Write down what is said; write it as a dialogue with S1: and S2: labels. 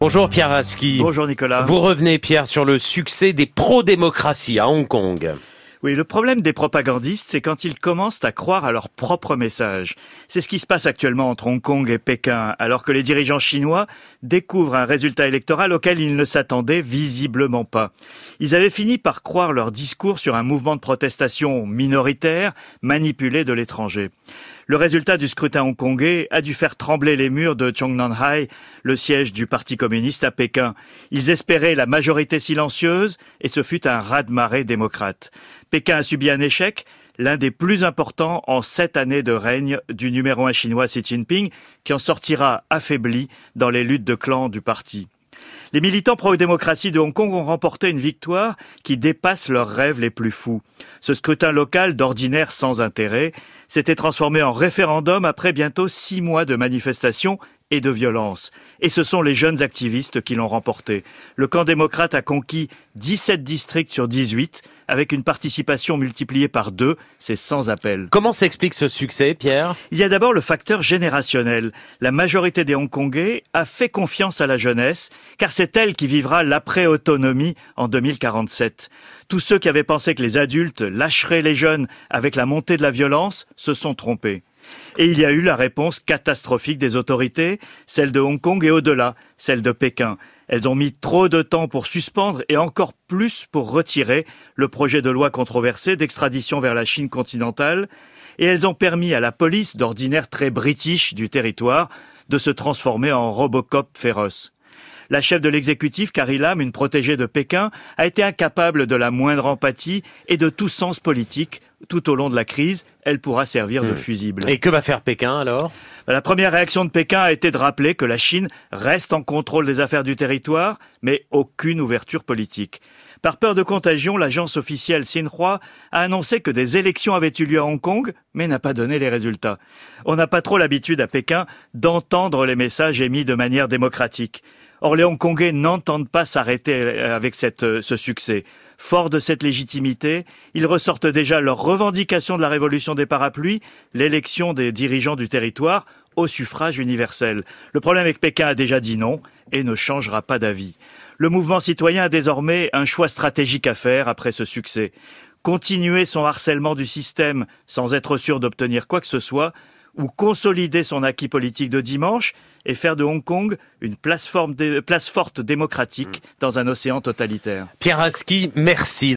S1: Bonjour Pierre Rasky.
S2: Bonjour Nicolas.
S1: Vous revenez Pierre sur le succès des pro-démocraties à Hong Kong.
S2: Oui, le problème des propagandistes, c'est quand ils commencent à croire à leur propre message. C'est ce qui se passe actuellement entre Hong Kong et Pékin, alors que les dirigeants chinois découvrent un résultat électoral auquel ils ne s'attendaient visiblement pas. Ils avaient fini par croire leur discours sur un mouvement de protestation minoritaire manipulé de l'étranger. Le résultat du scrutin hongkongais a dû faire trembler les murs de Zhongnanhai, le siège du Parti communiste à Pékin. Ils espéraient la majorité silencieuse et ce fut un raz-de-marée démocrate. Pékin a subi un échec, l'un des plus importants en 7 années de règne du numéro 1 chinois Xi Jinping, qui en sortira affaibli dans les luttes de clans du parti. Les militants pro-démocratie de Hong Kong ont remporté une victoire qui dépasse leurs rêves les plus fous. Ce scrutin local, d'ordinaire sans intérêt, s'était transformé en référendum après bientôt 6 mois de manifestations et de violence. Et ce sont les jeunes activistes qui l'ont remporté. Le camp démocrate a conquis 17 districts sur 18, avec une participation multipliée par 2, c'est sans appel.
S1: Comment s'explique ce succès, Pierre ?
S2: Il y a d'abord le facteur générationnel. La majorité des Hongkongais a fait confiance à la jeunesse, car c'est elle qui vivra l'après-autonomie en 2047. Tous ceux qui avaient pensé que les adultes lâcheraient les jeunes avec la montée de la violence se sont trompés. Et il y a eu la réponse catastrophique des autorités, celle de Hong Kong et au-delà, celle de Pékin. Elles ont mis trop de temps pour suspendre et encore plus pour retirer le projet de loi controversé d'extradition vers la Chine continentale. Et elles ont permis à la police, d'ordinaire très british du territoire, de se transformer en Robocop féroce. La chef de l'exécutif, Carrie Lam, une protégée de Pékin, a été incapable de la moindre empathie et de tout sens politique. Tout au long de la crise, elle pourra servir de fusible.
S1: Et que va faire Pékin alors ?
S2: La première réaction de Pékin a été de rappeler que la Chine reste en contrôle des affaires du territoire, mais aucune ouverture politique. Par peur de contagion, l'agence officielle Xinhua a annoncé que des élections avaient eu lieu à Hong Kong, mais n'a pas donné les résultats. On n'a pas trop l'habitude à Pékin d'entendre les messages émis de manière démocratique. Or, les Hongkongais n'entendent pas s'arrêter avec ce succès. Forts de cette légitimité, ils ressortent déjà leurs revendications de la révolution des parapluies, l'élection des dirigeants du territoire au suffrage universel. Le problème est que Pékin a déjà dit non et ne changera pas d'avis. Le mouvement citoyen a désormais un choix stratégique à faire après ce succès. Continuer son harcèlement du système sans être sûr d'obtenir quoi que ce soit, ou consolider son acquis politique de dimanche et faire de Hong Kong une place forte démocratique dans un océan totalitaire.
S1: Pierre Rasky, merci.